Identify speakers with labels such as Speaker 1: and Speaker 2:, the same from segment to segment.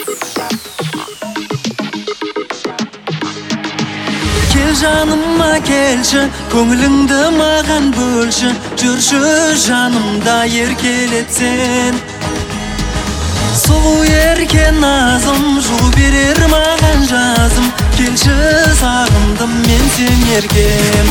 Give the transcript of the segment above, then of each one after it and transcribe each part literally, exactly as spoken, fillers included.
Speaker 1: Kel janıma kelçi, көңіліңді маған бөлші. Жүрші жанымда еркелетсен. Сұлу еркен назым, жол берер маған жазым. Келші сағындым мен сен еркем.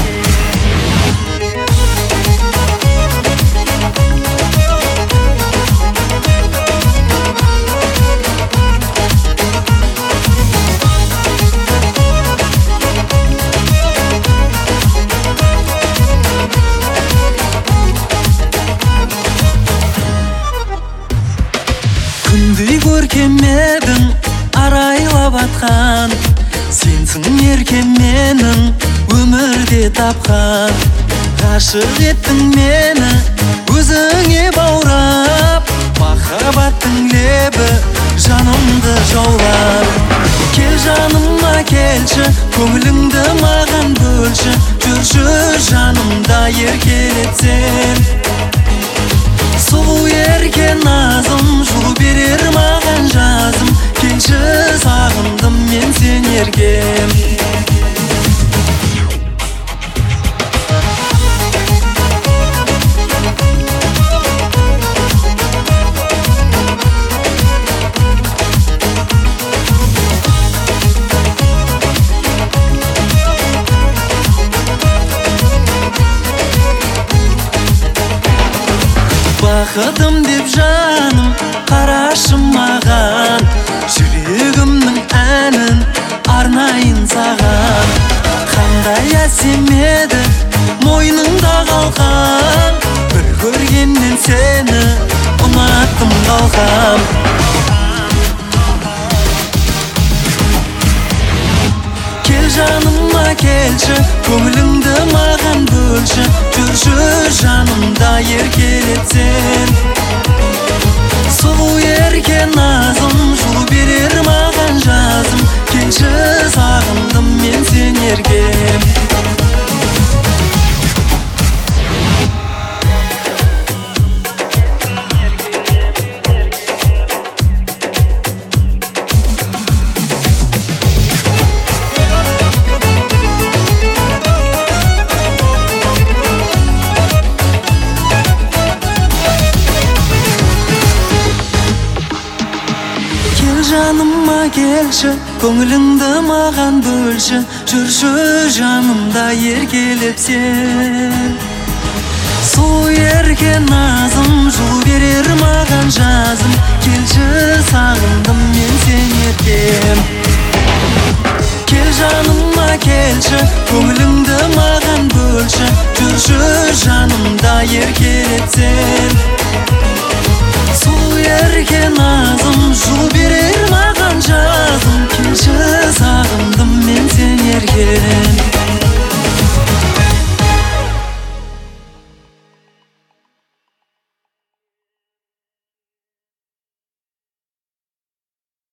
Speaker 1: Күндей көркем едің, арайлап атқан. Сенсің еркем менің, өмірде тапқан. Ғашық еттің мені, өзіңе баурап. Махаббаттың лебі, жанымды жаулап. Кел жаныма келші, көңіліңді маған бөлші. Жүрші жанымда еркелетсен. Сұлу еркен назым, жол берер маған жазым. Келші сағындым мен сен еркем. Бақытым деп жаным, қарашы маған. Жүрегімнің әнін арнайын саған. Қандай әсем еді мойныңда қалқан. Бір көргеннен сені ұнаттым қалқам. Кел жаныма келші, көңіліңді маған бөлші. Жүрші жанымда еркелетсен. Сұлу еркен назым, жол берер маған жазым. Келші сағындым мен сен еркем. Жаныма келші, көңіліңді маған бөлші. Жүрші жанымда еркелетсен. Сұлу еркен назым, жол берер маған жазым. Келші сағындым мен сен еркем. Кел жаныма келші, көңіліңді маған бөлші. Жүрші жанымда еркелетсен. Сұлу еркен назым,